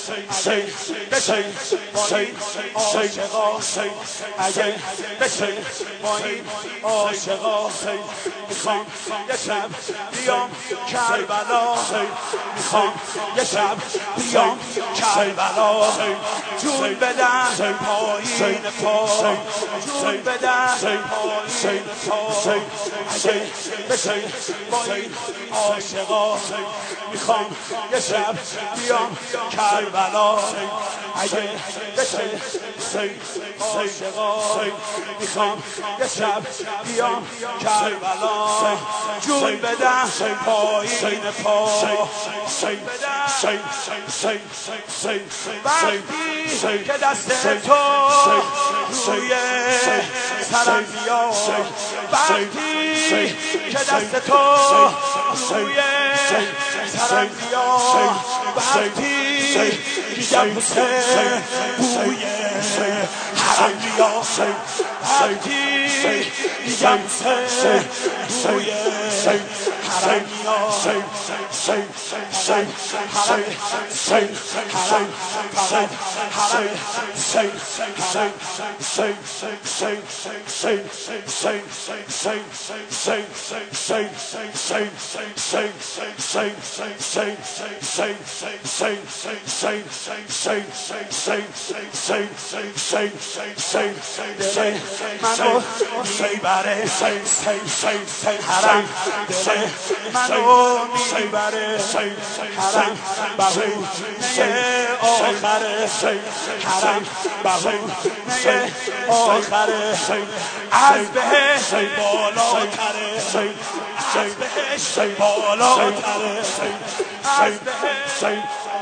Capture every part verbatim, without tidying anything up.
اگه بشه با این عاشقا اگه بشه با این عاشقا میخوام یه شب بیام کربلا میخوام یه شب بیام کربلا جون بدن پایین پا جون بدن پایین پا اگه بشه با این عاشقا میخوام یه شب بیام کربلا اگه بشه عاشقا میخوام یه شب بیام کربلا جون بدن پایین پا وقتی که دست تو روی سرم بیاد وقتی که دست تو روی سرم بیاد وقتی میگم حسین بوی حرم بیاد وقتی میگم حسین بوی حرم بیاد حرم حرم حرم فقط حرم حسین حرم حسین حسین حسین حسین حسین حسین حسین حسین حسین حسین حسین حسین حسین دل منو میبره حرم دل منو میبره حرم بهونه آخره حرم بهونه آخره از بهش بالاتره از بهش بالاتره از بهش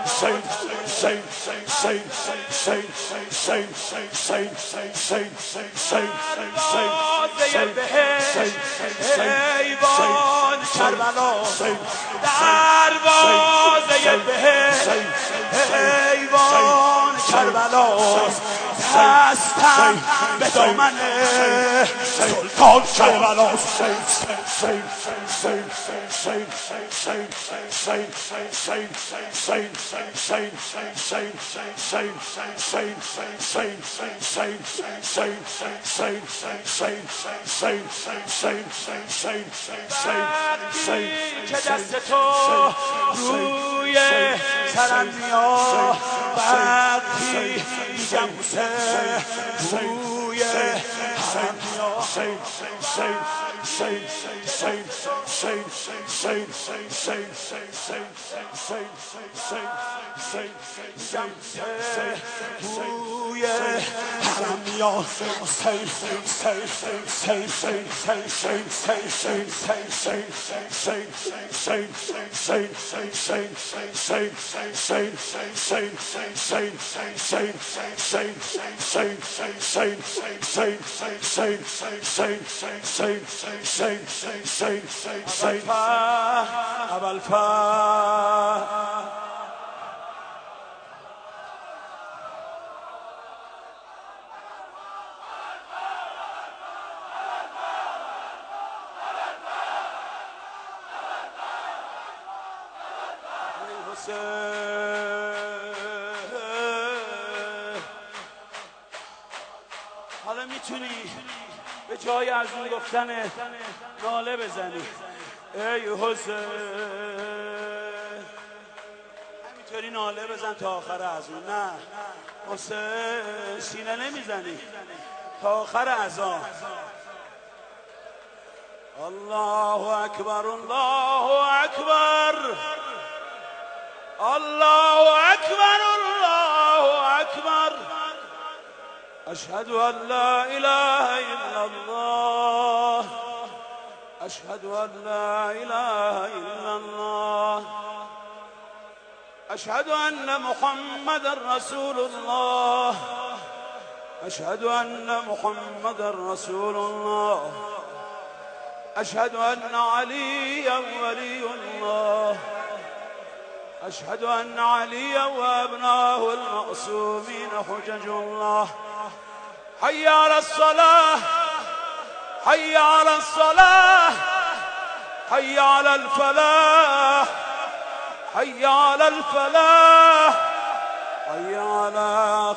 دروازه بهشت ایوان کربلا دروازه بهشت ایوان کربلا دستم به دامن سلطان کربلا که دست تو روی سرم میاد وقتی میگم حسین روی حرم میاد بوی حرم میاد حسین حسین حسین حسین اول حالا میتونی به جای از اون گفتن ناله بزنی ای حسین همینطوری ناله بزن تا آخر از اون نه حسین سینه نمیزنی تا آخر اذان الله اکبر الله اکبر الله اکبر الله اکبر اشهد ان لا اله الا الله اشهد ان لا اله الا الله اشهد ان محمد رسول الله اشهد ان محمد رسول الله اشهد ان عليا ولي الله اشهد ان عليا وابناه المعصومين حجج الله حي على الصلاة حي على الصلاة حي على الفلاح حي على الفلاح